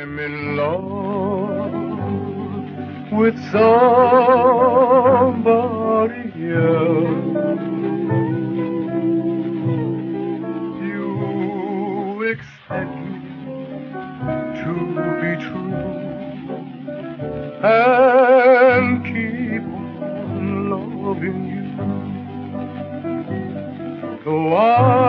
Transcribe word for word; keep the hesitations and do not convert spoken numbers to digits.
I'm in love with somebody else. You expect me to be true and keep on loving you. So I